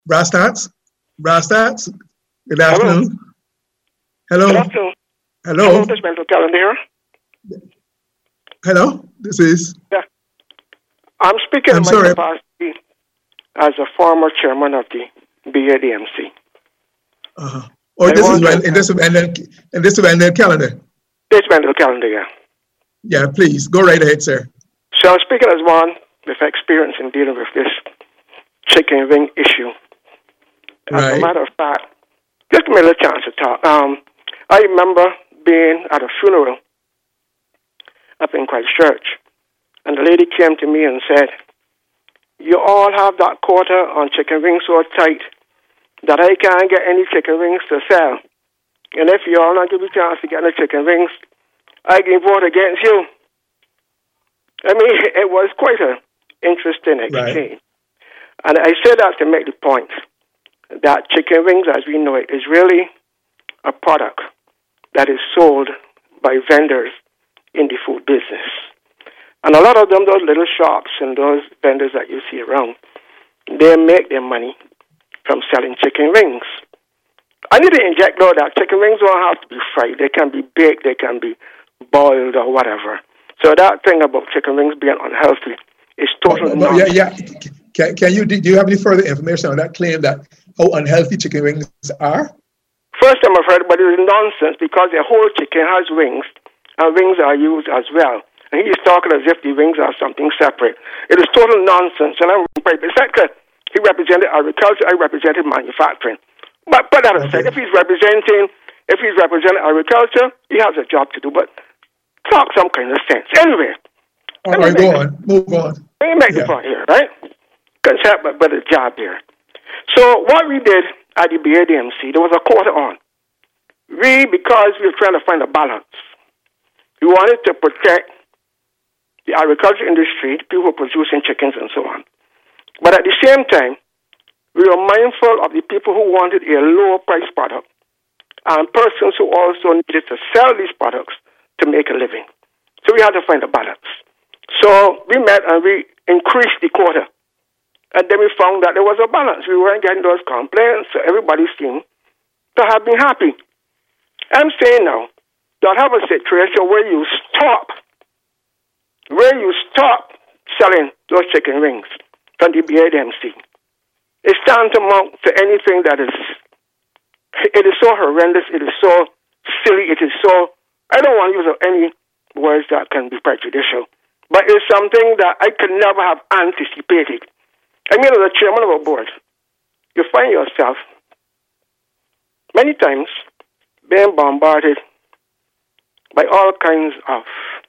Rastats? Rastats? Good Hello. afternoon. Good Hello. afternoon. Hello, Hello. this is Mental Calendar here. Hello. This is. Yeah. I'm speaking in I'm my sorry. capacity as a former chairman of the BADMC. Oh, I this is want to when, and this is when the calendar. this Mental Calendar, yeah. Yeah, please go right ahead, sir. So I'm speaking as one with experience in dealing with this chicken wing issue. As a Right. matter of fact, just give me a little chance to talk. I remember being at a funeral up in Christchurch, and the lady came to me and said, "You all have that quota on chicken wings so tight that I can't get any chicken wings to sell. And if you all not give me a chance to get any chicken wings, I can vote against you." I mean, it was quite an interesting exchange. Right. And I say that to make the point that chicken wings, as we know it, is really a product that is sold by vendors in the food business. And a lot of them, those little shops and those vendors that you see around, they make their money from selling chicken wings. I need to inject, though, that chicken wings don't have to be fried. They can be baked, they can be boiled or whatever. So that thing about chicken wings being unhealthy is total nonsense. Yeah. Can you do you have any further information on that claim that how unhealthy chicken wings are? First time I've heard, but it is nonsense because the whole chicken has wings, and wings are used as well. And he's talking as if the wings are something separate. It is total nonsense. And I'm private sector. He represented agriculture. I represented manufacturing. But that aside, if he's representing agriculture, he has a job to do. But talk some kind of sense. Anyway. All right, go on. Move on. Let me make the point here, right? Concept, but a job here. So what we did at the BADMC, there was a quota on. Because we were trying to find a balance, we wanted to protect the agriculture industry, the people producing chickens and so on. But at the same time, we were mindful of the people who wanted a lower price product and persons who also needed to sell these products to make a living. So we had to find a balance. So we met and we increased the quota. And then we found that there was a balance. We weren't getting those complaints, so everybody seemed to have been happy. I'm saying now that have a situation where you stop selling those chicken wings from the BADMC. It's tantamount to anything that it is so horrendous, it is so silly, it is so, I don't want to use any words that can be prejudicial, but it's something that I could never have anticipated. I mean, as a chairman of a board, you find yourself many times being bombarded by all kinds of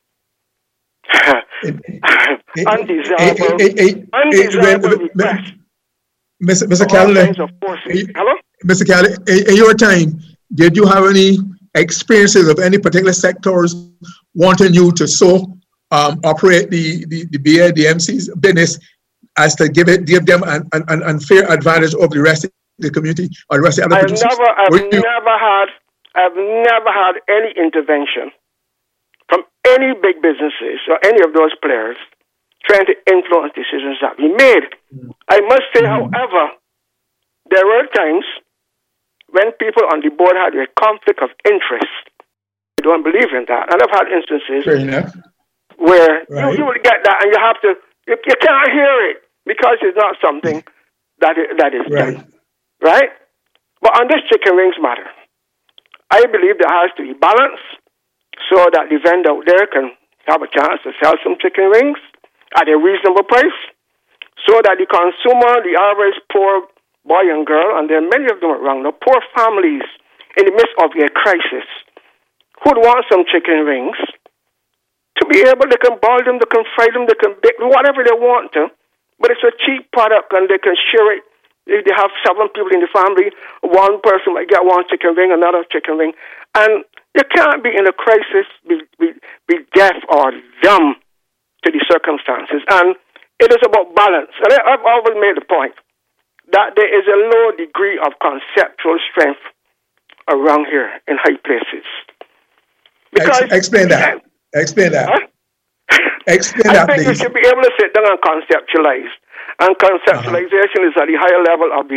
undesirable requests. Mr. Calendar, Hello? Mr. Calendar, in your time, did you have any experiences of any particular sectors wanting you to operate the BADMC's business as to give them an unfair advantage over the rest of the community or the rest of the other producers? I've never had any intervention from any big businesses or any of those players trying to influence decisions that we made. I must say, however, there were times when people on the board had a conflict of interest. I don't believe in that. And I've had instances where you will get that and you can't hear it because it's not something that is done. Right? But on this chicken wings matter, I believe there has to be balance so that the vendor out there can have a chance to sell some chicken wings at a reasonable price, so that the consumer, the average poor boy and girl, and there are many of them around, the poor families in the midst of a crisis, who'd want some chicken wings, to be able, they can boil them, they can fry them, they can bake whatever they want to, but it's a cheap product and they can share it. If they have 7 people in the family, one person might get one chicken wing, another chicken wing, and you can't be in a crisis, be deaf or dumb to the circumstances. And it is about balance. And I've always made the point that there is a low degree of conceptual strength around here in high places. Because Explain that. Huh? Explain that, please. You should be able to sit down and conceptualize. And conceptualization is at the higher level of the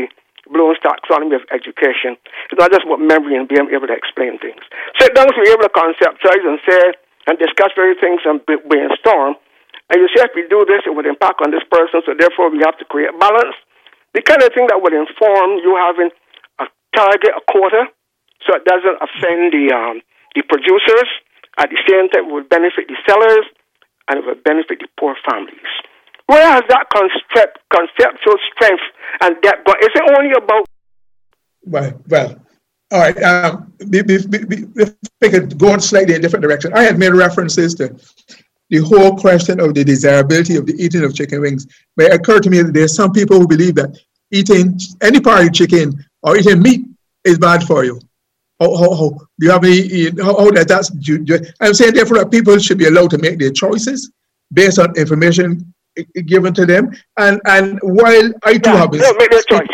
Bloom's taxonomy of education. It's not just about memory and being able to explain things. Sit down to be able to conceptualize and say and discuss various things and brainstorm. And you say, if we do this, it would impact on this person, so therefore we have to create balance. The kind of thing that would inform you having a target, a quota, so it doesn't offend the producers. At the same time, it would benefit the sellers, and it would benefit the poor families. Where has that conceptual strength and depth gone? Is it only about... Well, all right. We could go on slightly in a different direction. I had made references to the whole question of the desirability of the eating of chicken wings. But it occurred to me that there are some people who believe that eating any part of chicken or eating meat is bad for you. Do you have any? How that's? I'm saying therefore that people should be allowed to make their choices based on information given to them. And while I too have been make their choice,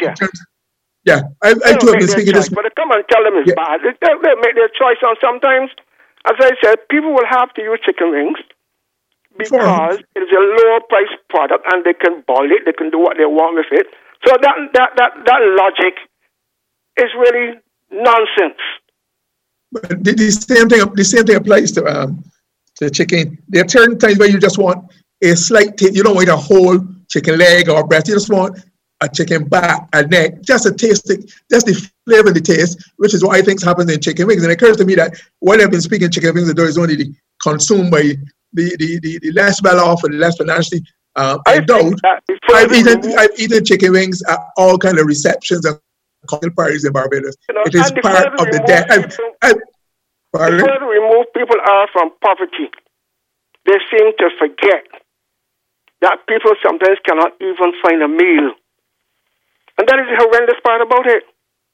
I too have been speaking this. But come and tell them it's bad. They make their choice, and sometimes, as I said, people will have to use chicken wings because it's a lower price product, and they can boil it, they can do what they want with it. So that logic is really nonsense. But the same thing applies to chicken. There are certain times where you just want a slight taste. You don't want a whole chicken leg or breast. You just want a chicken back, a neck, just a taste, just the flavor and the taste, which is what I think happens in chicken wings. And it occurs to me that while I've been speaking chicken wings, there is only consumed by the less well off and the less financially endowed. I've eaten chicken wings at all kind of receptions and cocktail parties in Barbados. It is part of the debt. The further removed people are from poverty, they seem to forget that people sometimes cannot even find a meal. And that is the horrendous part about it.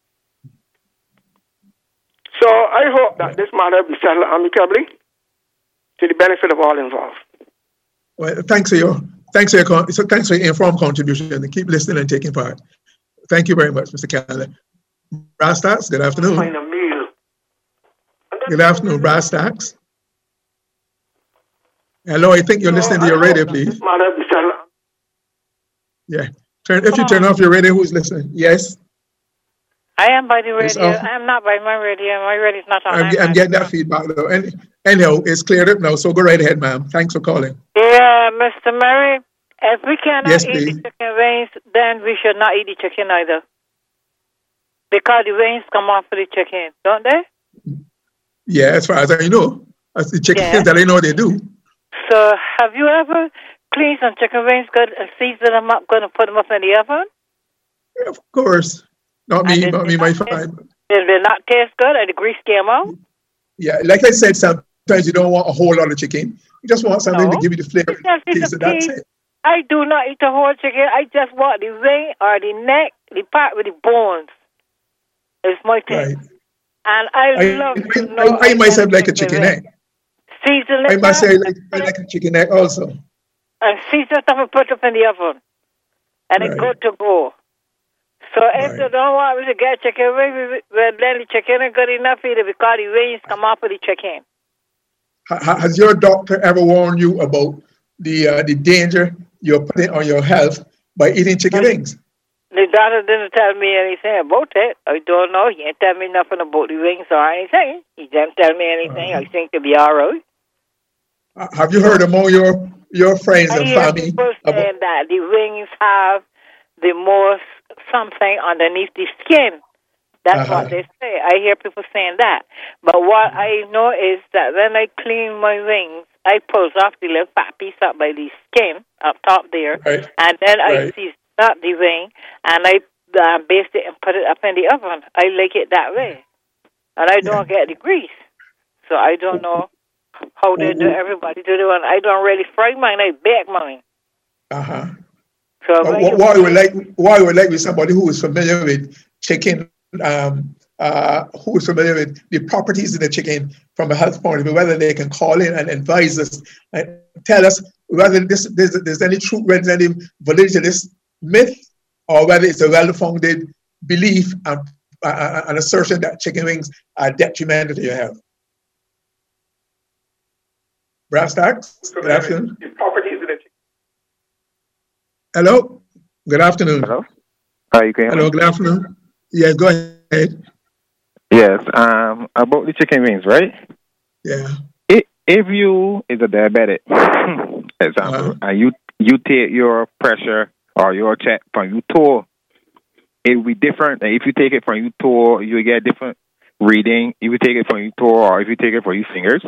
So I hope that this matter will be settled amicably to the benefit of all involved. Well, thanks for your informed contribution, and keep listening and taking part. Thank you very much, Mr. Canada. Brass Tacks, good afternoon. Find a meal. Good afternoon, Brass Tacks. Hello, I think you're listening to your radio, please. Yeah. If you turn off your radio, who's listening? Yes? I am by the radio. I'm not by my radio. My radio's not on. I'm getting that feedback, though. Anyhow, it's cleared up now, so go right ahead, ma'am. Thanks for calling. Yeah, Mr. Murray, if we cannot eat please. the chicken wings, then we should not eat the chicken either. Because the wings come off of the chicken, don't they? Yeah, as far as I know. As the chickens that I know they do. So, have you ever cleaned some chicken wings good and seasoned them up good and put them up in the oven? Yeah, of course. Not me, my family. Did they not taste good and the grease came out? Yeah, like I said, sometimes you don't want a whole lot of chicken. You just want something to give you the flavor. That's it. I do not eat the whole chicken. I just want the wing or the neck, the part with the bones. It's my thing. Right. And I myself like a chicken neck. Season it. I must say I like a chicken neck also. And season it up and put it in the oven. And it's good to go. So if they don't want me to get chicken wings, well, then the chicken is good enough either because the wings come off of the chicken. Has your doctor ever warned you about the danger you're putting on your health by eating chicken wings? The doctor didn't tell me anything about it. I don't know. He didn't tell me nothing about the wings or anything. He didn't tell me anything. I think to be all right. Have you heard among your friends and family? People saying that the wings have the most something underneath the skin. That's what they say. I hear people saying that. But what I know is that when I clean my wings, I pull off the little fat piece up by the skin up top there, and then I season up the wing, and I baste it and put it up in the oven. I like it that way. And I don't get the grease. So I don't know how they do everybody do it. I don't really fry mine, I bake mine. So what I would like with somebody who is familiar with chicken, who is familiar with the properties of the chicken from a health point of view, whether they can call in and advise us and tell us whether there's any truth, whether there's any validity to this myth, or whether it's a well-founded belief and an assertion that chicken wings are detrimental to your health. Brass Tacks, good afternoon. The properties of the chicken. Hello, good afternoon. Hello. You can hear Hello, me? good afternoon. Yes, go ahead. Yes. About the chicken wings, right? Yeah. If you is a diabetic, example, and you take your pressure or your check from your toe, it will be different. And if you take it from your toe, you get different reading. If you take it from your toe or if you take it from your fingers,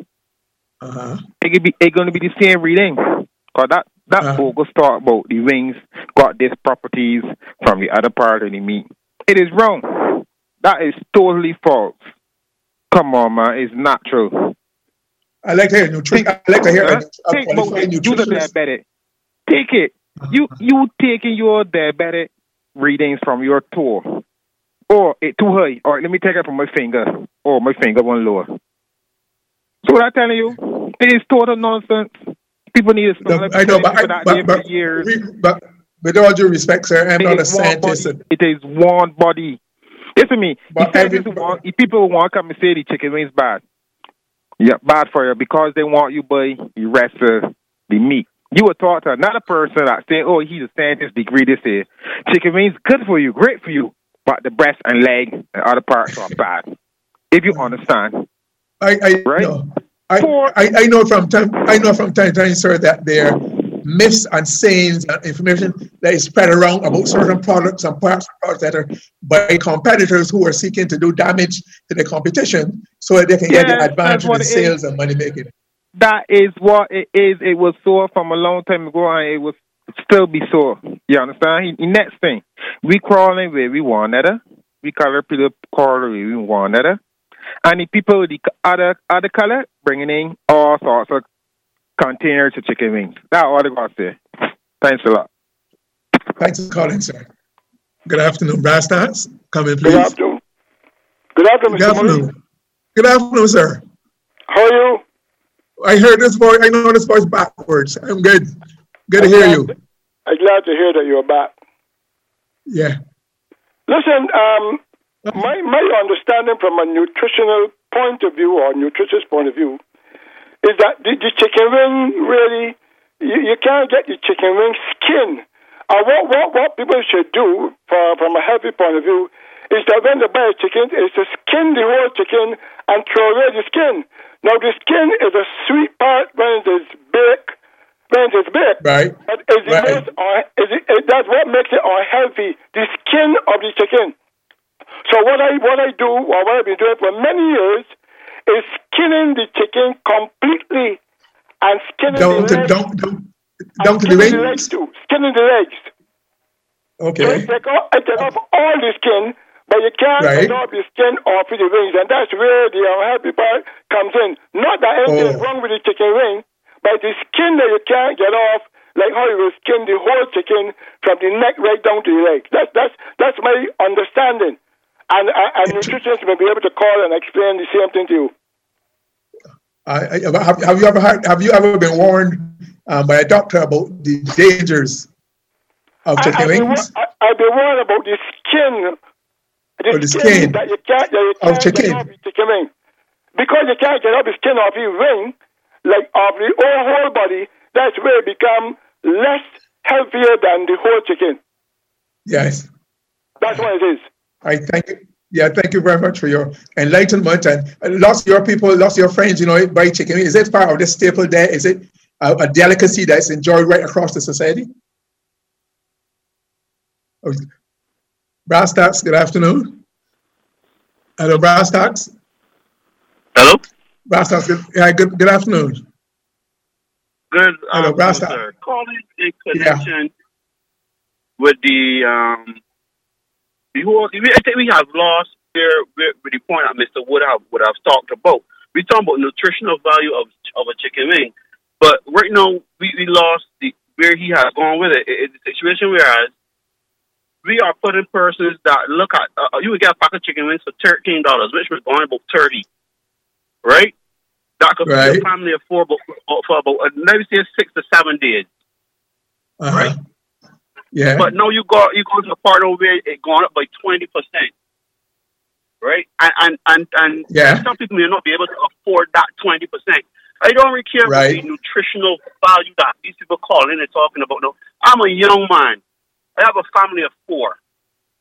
it's going to be the same reading. Cause that bogus talk about the wings got these properties from the other part of the meat. It is wrong. That is totally false. Come on, man, it's not true. I like to hear nutrition. I like to hear a qualified nutritionist. Diabetic. Take it. You taking your diabetic readings from your toe. Or it too high. Or let me take it from my finger. Or my finger one lower. So what I'm telling you, it is total nonsense. People need to stop. I know, but years. But with all due respect, sir, I'm not a scientist. It is one body. Listen to me. If people want to come and say the chicken wings bad. Yeah, bad for you because they want you buy the rest of the meat. You would talk to another person that say, oh, he's a scientist degree, they say, chicken wings good for you, great for you, but the breast and leg and other parts are bad. If you understand. I know from time to time, sir, that there are myths and sayings and information that is spread around about certain products and parts of products that are by competitors who are seeking to do damage to the competition so that they can get the advantage in sales and money making. That is what it is. It was so from a long time ago and it will still be so. You understand? The next thing, we crawling where we want it. We color people call where we want it. And the people with the other color bringing in all sorts of containers of chicken wings. That's all I got to say. Thanks a lot. Thanks for calling, sir. Good afternoon, Brass Stars. Come in, please. Good afternoon. Good afternoon, Good afternoon. Good afternoon, sir. How are you? I heard this voice. I know this voice backwards. I'm good. Good to hear you. I'm glad to hear that you're back. Yeah. Listen, my understanding from a nutritional point of view or nutritious point of view is that the chicken wing really, you can't get the chicken wing skin. What people should do from a healthy point of view is that when they buy a chicken, is to skin the whole chicken and throw away the skin. Now the skin is a sweet part when it is baked. Right. But that's what makes it unhealthy. The skin of the chicken. So what I do, or what I've been doing for many years, is skinning the chicken completely and skinning down to the legs too. Skinning the legs. Okay. So I take off all the skin, but you can't take off the skin off of the wings, and that's where the unhappy part comes in. Not that anything is wrong with the chicken wing, but the skin that you can't get off, like how you will skin the whole chicken from the neck right down to the leg. That's my understanding. And nutritionists may be able to call and explain the same thing to you. Have you ever been warned by a doctor about the dangers of chicken wings? I've been warned about the skin. The skin that you can't get off the chicken wing. Because you can't get off the skin off your wing, like of the whole body, that's where it becomes less healthier than the whole chicken. Yes. That's what it is. I thank you. Yeah, thank you very much for your enlightenment. And lots of your people, lots of your friends, buy chicken. Is it part of the staple there? Is it a delicacy that's enjoyed right across the society? Brass Stacks, good afternoon. Hello, Brass Stacks. Hello? Brass Stacks, good afternoon. Good Hello, Brass Stacks. sir. Calling in connection with the whole, I think we have lost there with the point that Mr. Wood have talked about. We talking about nutritional value of a chicken wing, but right now we lost where he has gone with it. It's a situation whereas we are putting persons that look at you would get a pack of chicken wings for $13, which was going about 30, right? That could be a family of four for about let me say 6 to 7 days, right? Yeah. But now you go to a part over where it gone up by 20%, right? And some people may not be able to afford that 20%. I don't really care about the nutritional value that these people call in and talking about. No, I'm a young man. I have a family of 4.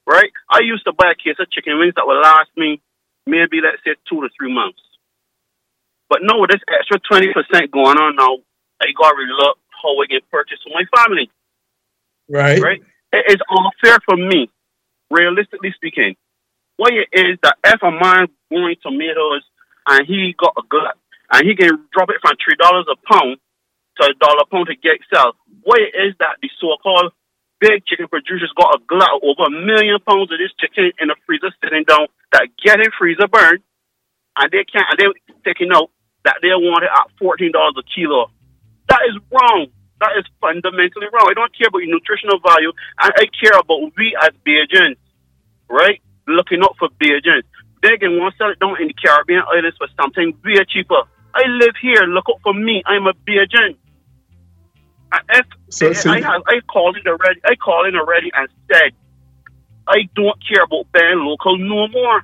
right? I used to buy a case of chicken wings that would last me maybe, let's say, 2 to 3 months. But no, with this extra 20% going on now, I got to relook how I can purchase for my family. Right. Right? It is unfair for me, realistically speaking. What it is that if a man growing tomatoes and he got a glut and he can drop it from $3 a pound to $1 a pound to get sell, what it is that the so-called big chicken producers got a glut of over 1 million pounds of this chicken in the freezer sitting down that getting freezer burned, and they can't, and they're taking out that they want it at $14 a kilo. That is wrong. That is fundamentally wrong. I don't care about your nutritional value, and I care about we as Bajans, right? Looking out for Bajans. They can want to sell it down in the Caribbean islands for something way cheaper. I live here. Look out for me. I'm a Bajan. I called in already and said, I don't care about buying local no more.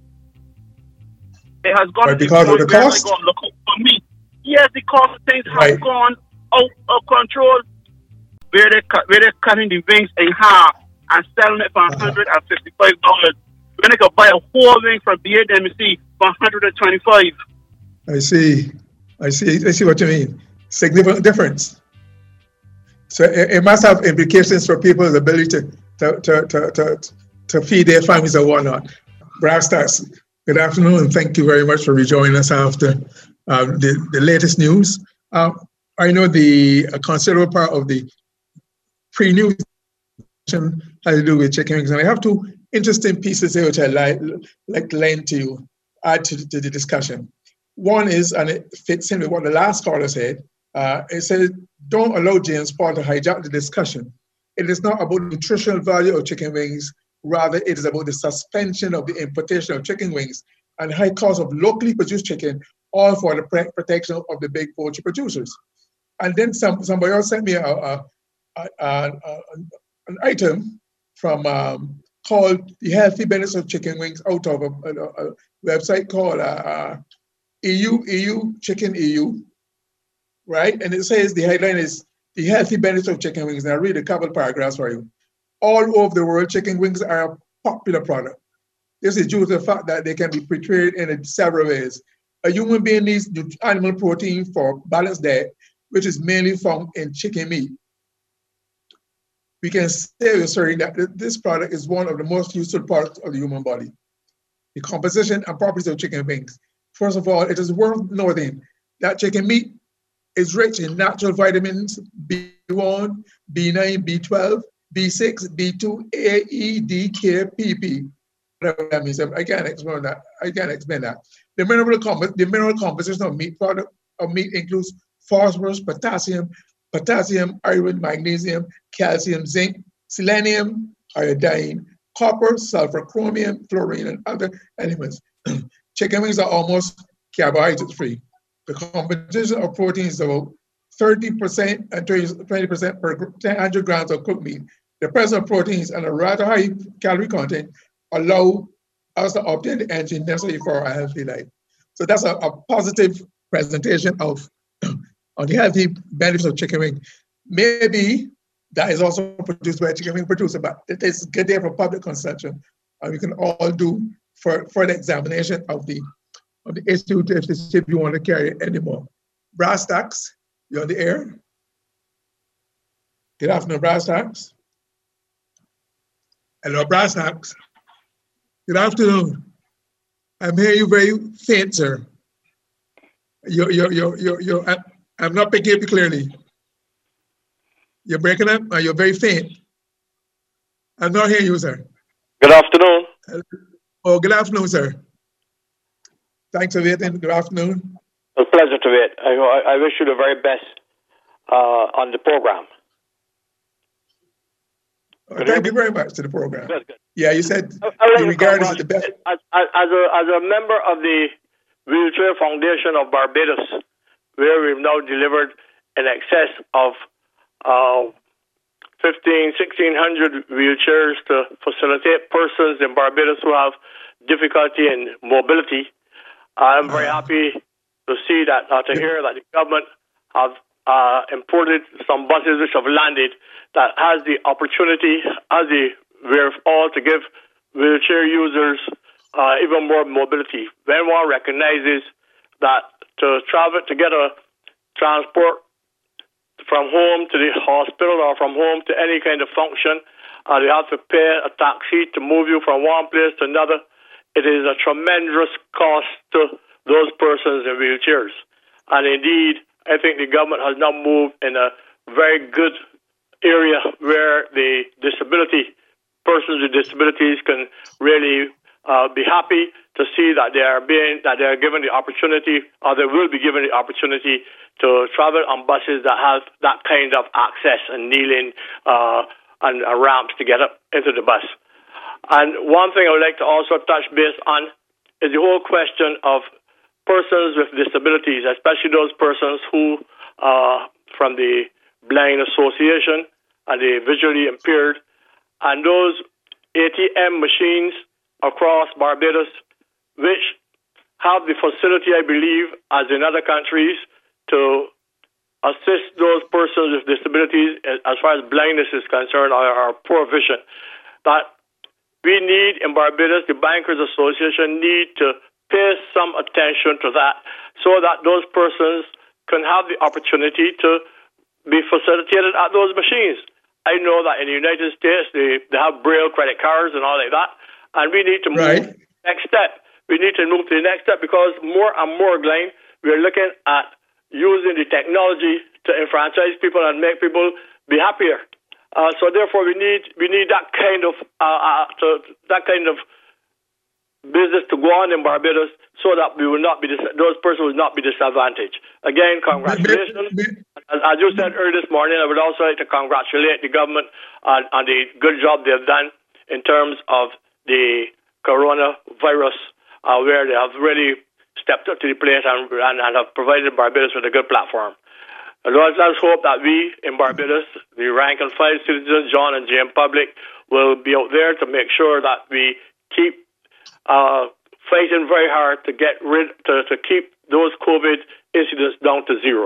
It has gone because of the cost. Look out for me. Yes, the cost of things have gone out of control. Where they're cutting the wings in half and selling it for $155. When they could buy a whole wing from BADMC for $125. I see what you mean. Significant difference. So it must have implications for people's ability to feed their families and whatnot. Brass Tacks, good afternoon, and thank you very much for rejoining us after the latest news. I know a considerable part of the pre-news has to do with chicken wings, and I have two interesting pieces here which I like to lend to you, add to the discussion. One is, and it fits in with what the last caller said, it says, don't allow James Paul to hijack the discussion. It is not about the nutritional value of chicken wings, rather it is about the suspension of the importation of chicken wings and high cost of locally produced chicken, all for the protection of the big poultry producers. And then somebody else sent me an item from called The Healthy Benefits of Chicken Wings out of a website called EU Chicken EU, right? And it says the headline is The Healthy Benefits of Chicken Wings. And I'll read a couple paragraphs for you. All over the world, chicken wings are a popular product. This is due to the fact that they can be prepared in several ways. A human being needs animal protein for balanced diet, which is mainly found in chicken meat. We can say with certainty that this product is one of the most useful parts of the human body. The composition and properties of chicken wings. First of all, it is worth noting that chicken meat is rich in natural vitamins B1, B9, B12, B6, B2, A, E, D, K, PP. Whatever that means, I can't explain that. The mineral composition of meat includes phosphorus, potassium, iron, magnesium, calcium, zinc, selenium, iodine, copper, sulfur, chromium, fluorine, and other elements. Chicken wings are almost carbohydrate-free. The composition of proteins is about 30% and 20% per 100 grams of cooked meat. The presence of proteins and a rather high calorie content allow us to obtain the energy necessary for a healthy life. So that's a positive presentation of the healthy benefits of chicken wing. Maybe that is also produced by a chicken wing producer, but it is good there for public consumption. And we can all do further examination of the issue if you want to carry it anymore. Brass Tacks, you're on the air. Good afternoon, Brass Tacks. Hello, Brass Tacks. Good afternoon. I'm hearing you very faint, sir. I'm not picking up you clearly. You're breaking up, and you're very faint. I'm not hearing you, sir. Good afternoon. Oh, good afternoon, sir. Thanks for waiting. Good afternoon. It's a pleasure to wait. I wish you the very best on the program. Thank you very much to the program. Good. Yeah, you said you regard us as the best. As a member of the Wheelchair Foundation of Barbados, where we've now delivered in excess of 1,600 wheelchairs to facilitate persons in Barbados who have difficulty in mobility. I'm very happy to see that, to hear that the government have imported some buses which have landed that has the opportunity, has the we're all to give wheelchair users even more mobility. When one recognizes that to travel, to get a transport from home to the hospital or from home to any kind of function, they have to pay a taxi to move you from one place to another. It is a tremendous cost to those persons in wheelchairs. And indeed, I think the government has now moved in a very good area where the persons with disabilities can really be happy to see that they are given the opportunity, or they will be given the opportunity to travel on buses that have that kind of access and kneeling and ramps to get up into the bus. And one thing I would like to also touch base on is the whole question of persons with disabilities, especially those persons who from the Blind Association and the visually impaired, and those ATM machines across Barbados, which have the facility, I believe, as in other countries, to assist those persons with disabilities as far as blindness is concerned, or poor vision. That we need in Barbados, the Bankers Association need to pay some attention to that, so that those persons can have the opportunity to be facilitated at those machines. I know that in the United States, they have Braille credit cards and all like that, and we need to move to the next step. We need to move to the next step because more and more, Glenn, we're looking at using the technology to enfranchise people and make people be happier. So therefore, we need that kind of business to go on in Barbados, so that we will not be those persons will not be disadvantaged. Again, congratulations. As you said earlier this morning, I would also like to congratulate the government on the good job they've done in terms of the coronavirus, where they have really stepped up to the plate and have provided Barbados with a good platform. Let's hope that we in Barbados, the rank and file citizens, John and Jane public, will be out there to make sure that we keep fighting very hard to to keep those COVID incidents down to zero.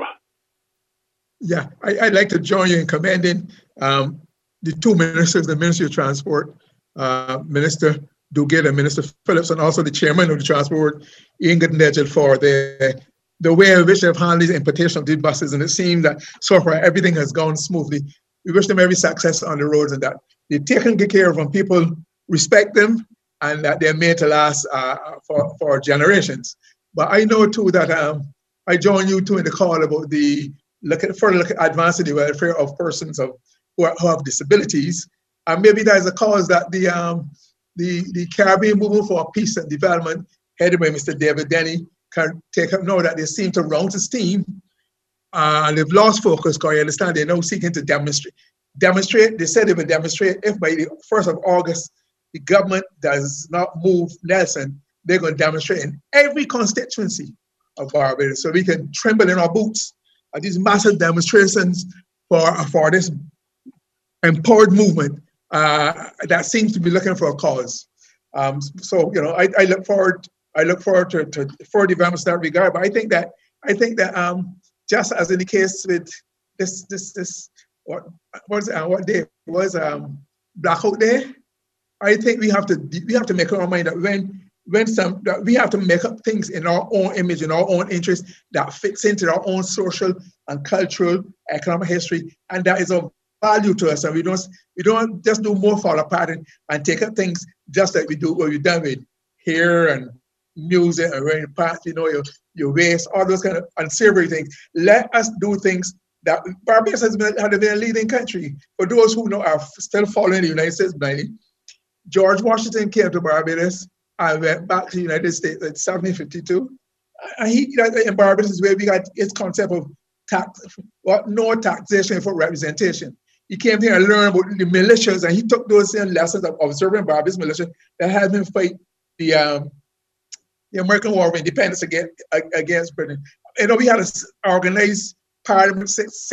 Yeah, I'd like to join you in commending the two ministers, the Ministry of Transport, Minister Duguid and Minister Phillips, and also the chairman of the Transport, Ian Goodnedgett, for the way in which they've handled the importation of these buses. And it seems that so far everything has gone smoothly. We wish them every success on the roads, and that they're taking good care of them. People respect them, and that they're made to last for generations. But I know too that I join you too in the call about further look at advancing the welfare of persons who have disabilities. And maybe that is a cause that the Caribbean Movement for Peace and Development, headed by Mr. David Denny, can take up now that they seem to run to steam. And they've lost focus, because I understand they're now seeking to demonstrate. They said they would demonstrate if by the 1st of August, the government does not move Nelson, they're going to demonstrate in every constituency of Barbados, so we can tremble in our boots at these massive demonstrations for this empowered movement that seems to be looking for a cause. So I look forward to further developments in that regard. But I think that just as in the case with this what day was Blackout Day, I think we have to make up our mind that that we have to make up things in our own image, in our own interest, that fits into our own social and cultural, economic history, and that is of value to us. And we don't just do more fall apart and take up things just like we do what we've done with hair and music and wearing pants, your waist, all those kind of unsavory things. Let us do things that Barbados has been a leading country. For those who are still following the United States blindly, George Washington came to Barbados and went back to the United States in 1752. And in Barbados is where we got his concept of no taxation for representation. He came here and learned about the militias, and he took those same lessons of observing Barbados militia that had him fight the American War of Independence against Britain. We had an organized Parliament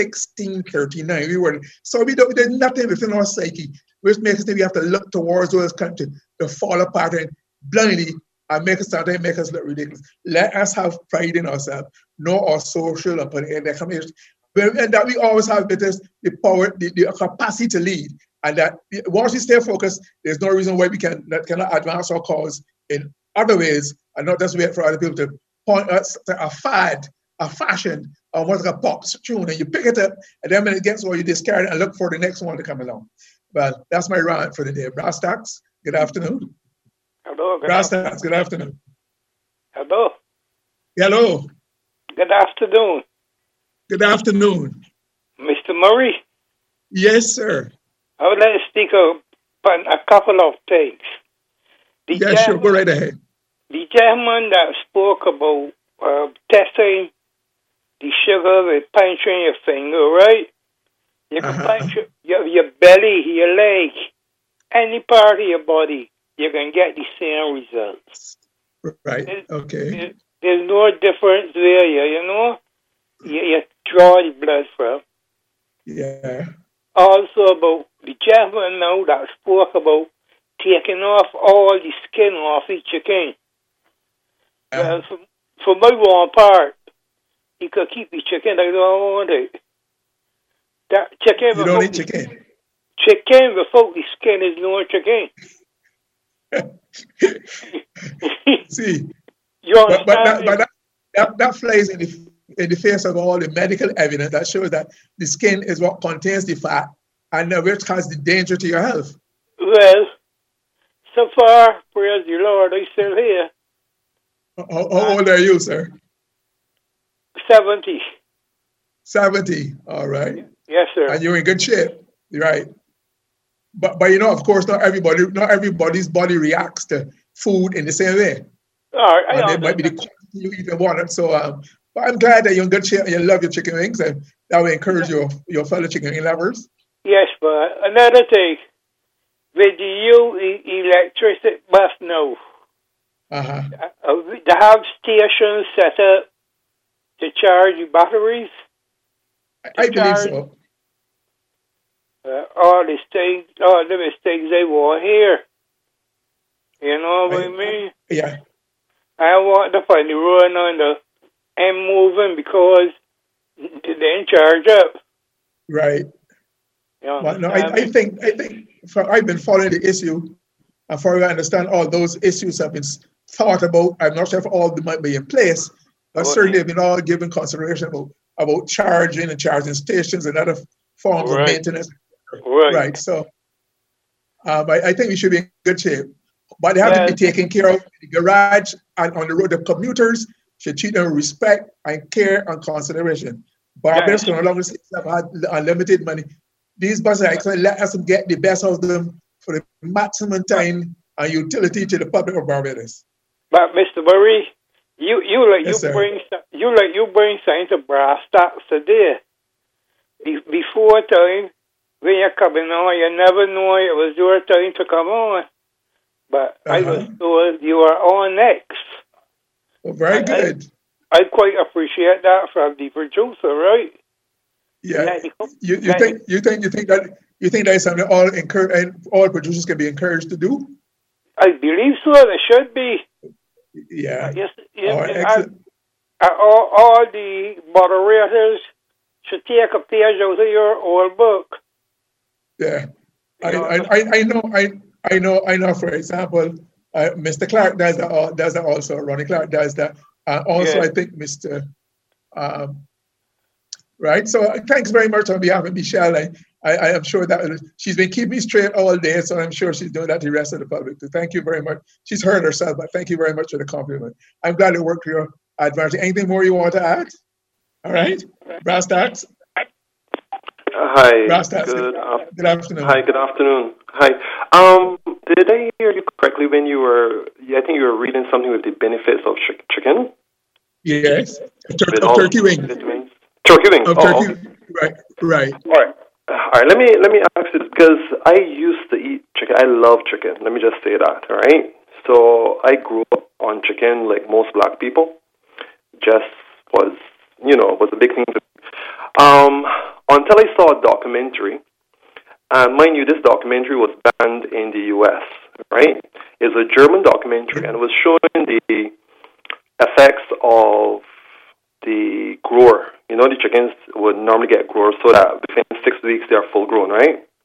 1639. We did nothing within our psyche, which makes us think we have to look towards those countries to fall apart and blindly and make us look ridiculous. Let us have pride in ourselves, know our social and political economic, and that we always have with us the power, the capacity to lead. and that once we stay focused, there's no reason why we cannot advance our cause in other ways, and not just wait for other people to point us to a fad, a fashion, or what's like a pop tune, and you pick it up, and then when it gets well, you discard it and look for the next one to come along. Well, that's my rant for the day. Brass Tacks, good afternoon. Hello. Brass Tacks, good afternoon. Hello. Hello. Good afternoon. Good afternoon. Mr. Murray? Yes, sir. I would like to speak upon a couple of things. Yes, sure. Go right ahead. The gentleman that spoke about testing the sugar with punching your finger, right? You can punch your belly, your leg, any part of your body, you can get the same results. Right, okay. There's no difference there, you know? You draw the blood from. Yeah. Also about the gentleman now that spoke about taking off all the skin off the chicken. Well, for my one part, you could keep the chicken. I don't want it. That chicken. You don't eat chicken. Chicken without the skin is no chicken. See, you understand? But that flies in the face of all the medical evidence that shows that the skin is what contains the fat and which has the danger to your health. Well, so far, praise the Lord, I'm still here. How old are you, sir? 70. 70, all right. Yes, sir. And you're in good shape, right? But you know, of course, not everybody's body reacts to food in the same way. All right, and it might be the quantity you eat and water. So, but I'm glad that you're in good shape and you love your chicken wings, and that will encourage your fellow chicken wing lovers. Yes, but another thing, with the new electricity bus now, they have stations set up to charge the batteries. I believe so. All these things they want here. You know what I mean? Yeah. I want to find the road on the and moving because they're in charge of. Right. Well, no, I think I've been following the issue, and for I understand all those issues have been thought about. I'm not sure if all of them might be in place, but certainly have been all given consideration about charging and charging stations and other forms of maintenance. Right. So I think we should be in good shape. But they have to be taken care of in the garage and on the road. The commuters should treat them with respect and care and consideration. Barbados can no longer have had unlimited money. These buses actually let us get the best of them for the maximum time and utility to the public of Barbados. But Mr. Murray, you bring something to Brass Tacks today. Before time, when you're coming on, you never know it was your time to come on. But I was told you are on next. Well, very good. I quite appreciate that from the producer, right? Yeah. You think that is something all producers can be encouraged to do? I believe so. They should be. Yeah. Excellent. All the moderators should take a page out of your old book. Yeah. I know. For example, Mr. Clark does that also. Ronnie Clark does that. Also, I think Mr. Right. So thanks very much on behalf of Michelle. I am sure that she's been keeping me straight all day, so I'm sure she's doing that to the rest of the public too. Thank you very much. She's heard herself, but thank you very much for the compliment. I'm glad it worked to your advantage. Anything more you want to add? All right. Brass Tacks. Hi. Brass Tacks. Good afternoon. Hi. Good afternoon. Hi. Did I hear you correctly when you were? I think you were reading something with the benefits of chicken. Yes. Turkey wings. Turkey wings. Turkey. Right. All right. Let me ask you this, because I used to eat chicken. I love chicken. Let me just say that. All right. So I grew up on chicken, like most black people. Just was a big thing to me. Until I saw a documentary. Mind you, this documentary was banned in the U.S., right? It's a German documentary, and it was showing the effects of the grower. You know, the chickens would normally get growers so that within 6 weeks they are full grown, right?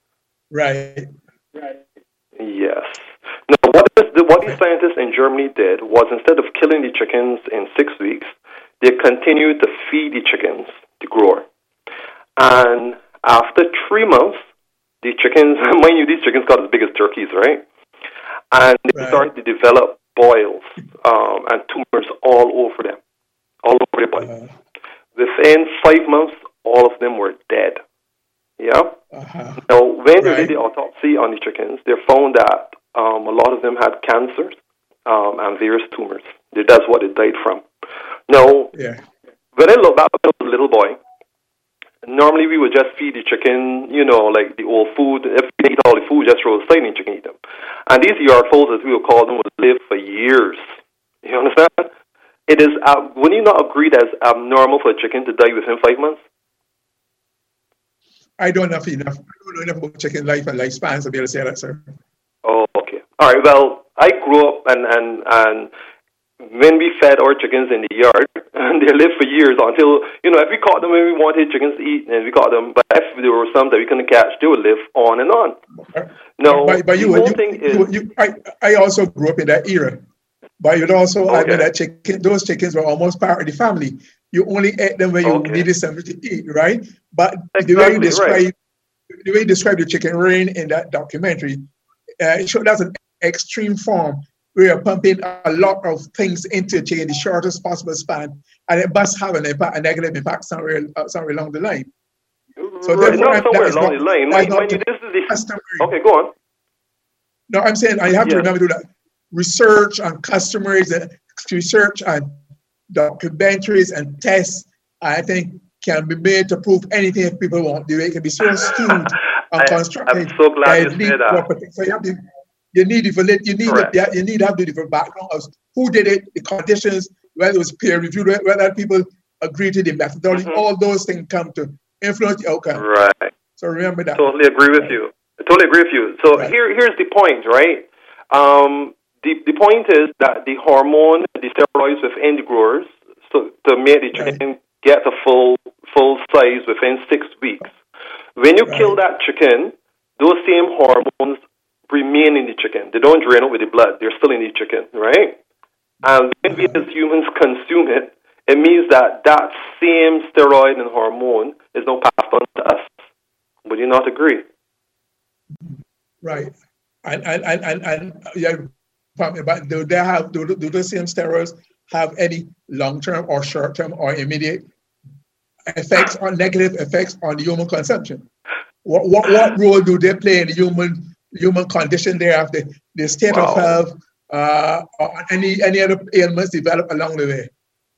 Right. Yes. Now, what these scientists in Germany did was, instead of killing the chickens in 6 weeks, they continued to feed the chickens, the grower. And after 3 months, the chickens, mind you, these chickens got as big as turkeys, right? And they started to develop boils and tumors all over them, all over their body. Within 5 months, all of them were dead. Yeah? Now, when they did the autopsy on the chickens, they found that a lot of them had cancers and various tumors. That's what it died from. Now, when I look back at a little boy, normally we would just feed the chicken, like the old food. If we eat all the food, just throw it aside and the chicken eat them. And these yard fowls, as we would call them, would live for years. You understand? It is. Would you not agree that it's abnormal for a chicken to die within 5 months? I don't know enough about chicken life and lifespans to be able to say that, sir. Oh, okay. All right. Well, I grew up and when we fed our chickens in the yard, and they lived for years until, if we caught them when we wanted chickens to eat, and we caught them, but if there were some that we couldn't catch, they would live on and on. No, I also grew up in that era. But you'd also admit that those chickens were almost part of the family. You only ate them when you needed something to eat, right? But the way you describe the chicken rearing in that documentary, it showed that's an extreme form. We are pumping a lot of things into chicken in the shortest possible span, and it must have a negative impact somewhere along the line. So not somewhere along the line. Okay, go on. No, I'm saying I have to remember to do that. Research on customers, research on documentaries and tests, I think, can be made to prove anything if people want to. It can be so skewed and constructed. I'm so glad you said that. So you need to have the different background of who did it, the conditions, whether it was peer reviewed, whether people agree to the methodology. All those things come to influence the outcome. Right. So remember that. Totally agree with you. So here's the point, right? The point is that the hormone, the steroids within the growers, so to make the chicken get a full size within 6 weeks. When you kill that chicken, those same hormones remain in the chicken. They don't drain out with the blood. They're still in the chicken, right? And when we as humans consume it, it means that same steroid and hormone is now passed on to us. Would you not agree? Right. But do the same steroids have any long-term or short-term or immediate effects or negative effects on the human consumption? What role do they play in the human condition thereafter, the state of health, or any other ailments develop along the way?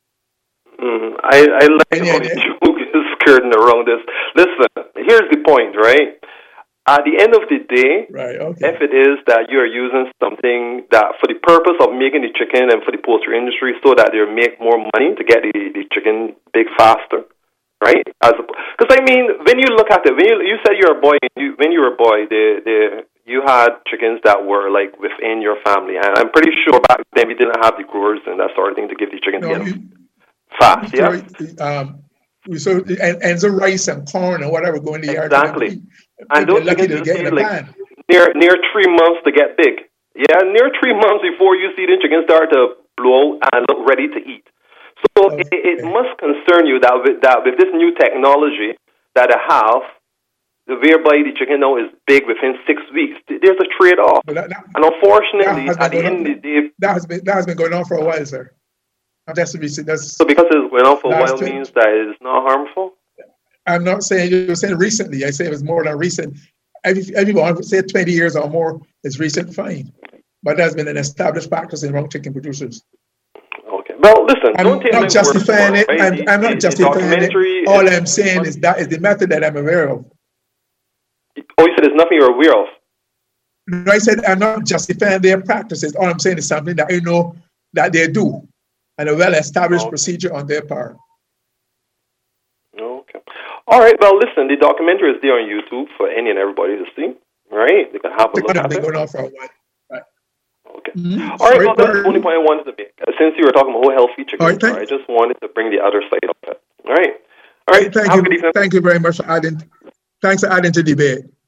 I like how you is skirting around this. Listen, here's the point, right? At the end of the day, if it is that you are using something that for the purpose of making the chicken and for the poultry industry so that they'll make more money to get the chicken big faster, right? Because when you look at it, you said you're a boy, when you were a boy, you had chickens that were like within your family, and I'm pretty sure back then we didn't have the growers and that sort of thing to give the chickens fast. So and the rice and corn and whatever go in the yard. Exactly. And those chickens get like near 3 months to get big. Yeah, near 3 months before you see the chickens start to blow and look ready to eat. So it must concern you that with this new technology that I have, whereby the chicken now is big within 6 weeks, there's a trade-off. And unfortunately, at the end of the day, that has been going on for a while, sir. So because it's going on for a while means that it's not harmful? I'm not saying you're saying recently. I say it was more than recent. Everyone would say 20 years or more is recent, fine. But there's been an established practice in round chicken producers. Okay. Well, listen, I'm not justifying it. I'm not justifying it. All I'm saying is that is the method that I'm aware of. Oh, you said there's nothing you're aware of? No, I said I'm not justifying their practices. All I'm saying is something that I know that they do, and a well-established procedure on their part. Okay. All right. Well, listen, the documentary is there on YouTube for any and everybody to see. Right? They can have a look at it. Going on for a while. Right. Okay. All right. Well, that's the only point I wanted to make. Since you were talking about whole healthy chicken, I just wanted to bring the other side of it. All right. All right. Thank you. Thank you very much for adding. Thanks for adding to the debate.